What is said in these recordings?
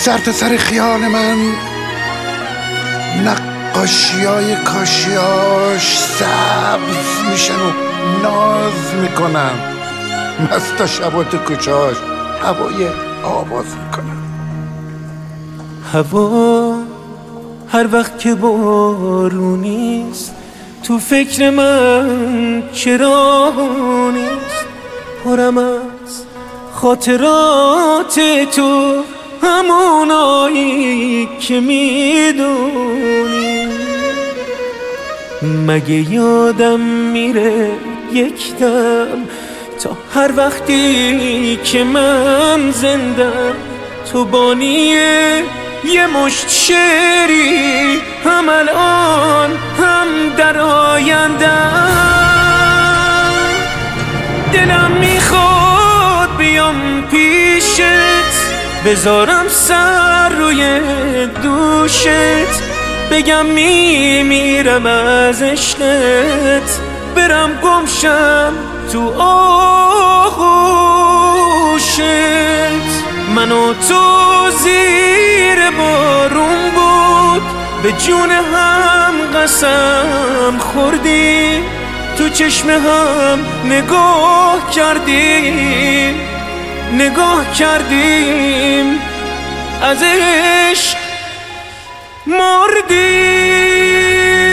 سر تا سر خیال من نقاشیای کاشیاش سبز میشن و ناز میکنن، مستا شبا تو کوچهاش هوای آواز میکنن. هوا هر وقت که بارونیست تو فکر من چرا نیست، پرم از خاطرات تو همونایی که میدونی. مگه یادم میره یک دم تا هر وقتی که من زندم تو بانی یه مشت شعری، هم الان هم در آیندم. دلم میخواد بیام پیشت، بذارم سر روی دوشت، بگم میمیرم از عشقت، برم گمشم تو آغوشت. من و تو زیر بارون بود به جون هم قسم خوردیم، تو چشم هم نگاه کردیم از عشق مردیم.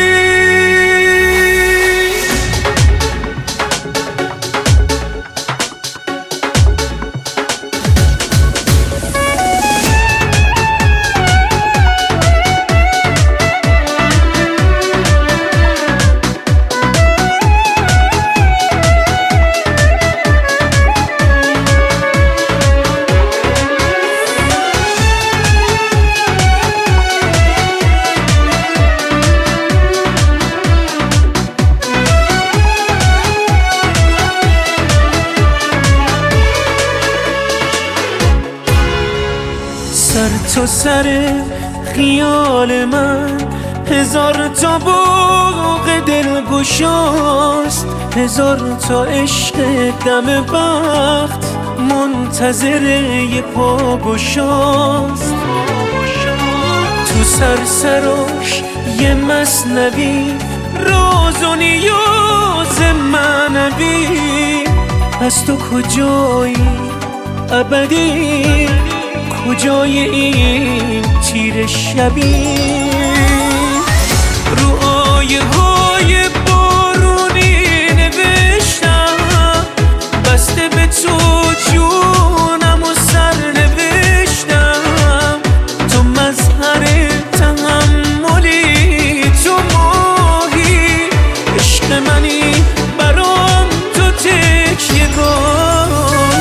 سر تو سر خیال من هزار تا باغ دلگشاست، هزار تا عشق دم بخت منتظر یه پاگشاست. تو سرسراش یه مثنوی راز و نیاز معنوی، از تو کجایی ابدی، کجای این تیر شبی؟ رو آیه های بارونی نوشتم، بسته به تو جونم و سر نوشتم. تو مظهر تحملی، تو ماهی عشق منی، برام تو تکیه‌گاهی.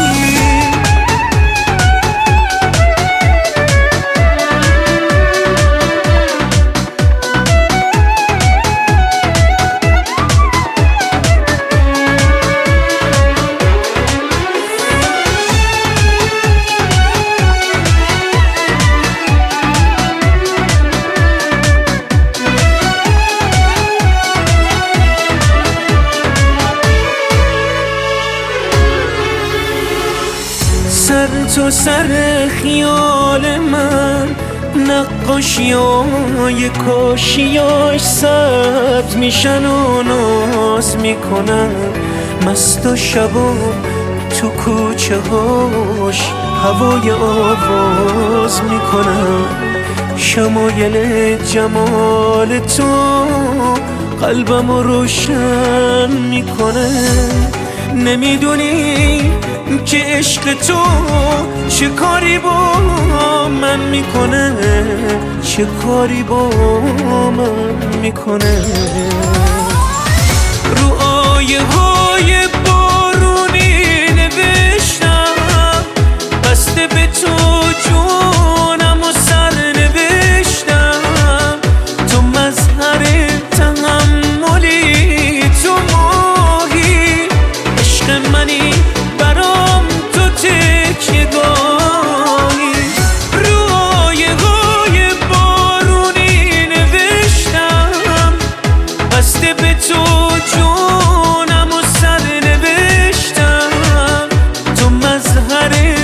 سر تو سر خیال من نقاشیای کاشیاش سبز میشن و ناز میکنن، مست و شبا تو کوچه هاش هوای آواز میکنن. شمایل جمال تو قلبمو روشن میکنه. نمیدونی که عشق تو چه کاری با من میکنه، چه کاری با من میکنه. رو آیه های بارونی نوشتم، بسته به تو جونم و سر نوشتم. تو مظهر تحملی، تو ماهی عشق منی، برام تو تکیه‌گاهی. رو آیه های بارونی نوشتم، بسته به تو جونم و سر نوشتم. تو مظهر